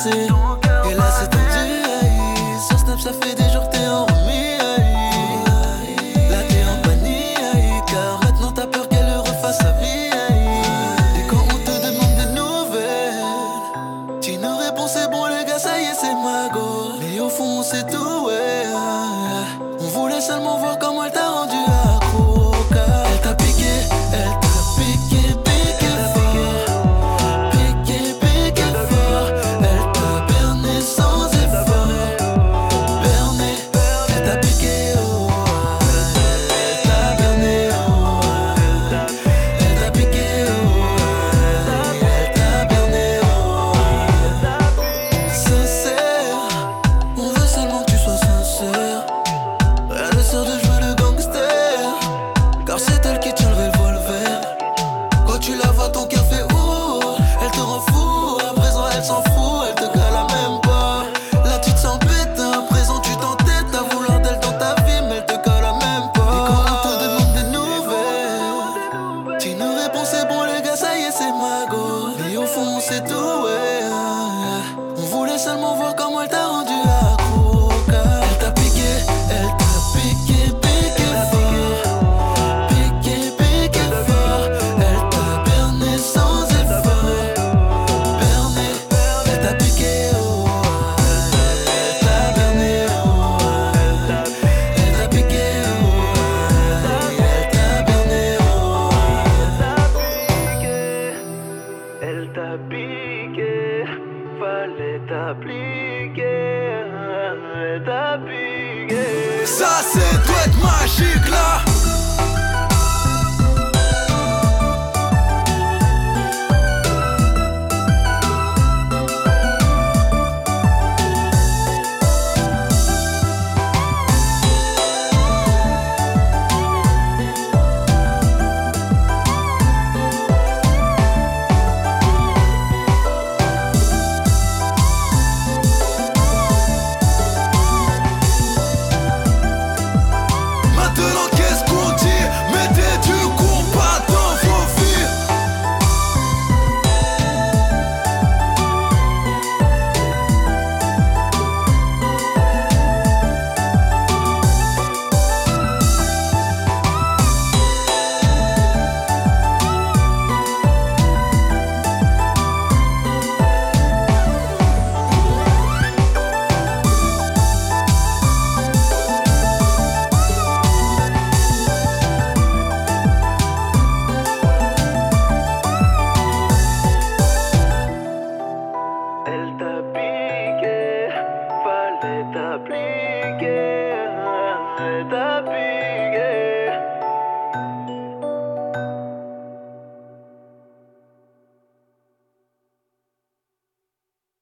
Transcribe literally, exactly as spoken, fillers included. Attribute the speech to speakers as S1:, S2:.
S1: cassé. Et là c'est tendu, aïe. Sur Snap ça fait des jours que t'es en remis, aïe. Là t'es en panique, aïe. Car maintenant t'as peur qu'elle refasse sa vie, aïe. Et quand on te demande des nouvelles, tu nous réponds c'est bon les gars, ça y est c'est ma go. Mais au fond on sait tout, ouais. On voulait seulement voir comment elle t'a rendu accro. Car elle t'a piqué, elle t'a piqué, piqué fort. Piqué, piqué fort. Elle t'a berné sans effort. Berné, elle t'a piqué, oh. Elle t'a berné, oh. Elle t'a piqué, oh. Elle t'a berné, oh. Sincère, on veut seulement que tu sois sincère. Elle ne sort de jouer le gangster, car c'est elle qui tient le revolver. Quand tu la vois ton cœur fait ouh, elle te rend fou. À présent elle s'en fout, elle te cala même pas. Là tu te sens bête, à présent tu t'entêtes à vouloir d'elle dans ta vie, mais elle te cala même pas. Et quand on te demande des nouvelles, tu nous réponds c'est bon les gars, ça y est c'est ma go. Et au fond on sait tout, ouais. On voulait seulement voir comment elle t'a rendu accro. Car elle t'a piqué, elle t'a piqué, piqué fort. Piqué, piqué fort. Elle t'a berné sans effort. Berné, elle t'a piqué, oh. Elle t'a berné, oh. Elle t'a piqué, oh. Elle t'a berné, oh.
S2: Elle t'a piqué, fallait t'appliquer. Elle t'a piqué.
S1: Ça c'est doit être magique là. Maintenant qu'est-ce qu'on dit? Mettez du combat dans vos vies.
S2: Elle t'a piqué, fallait t'appliquer. Elle t'a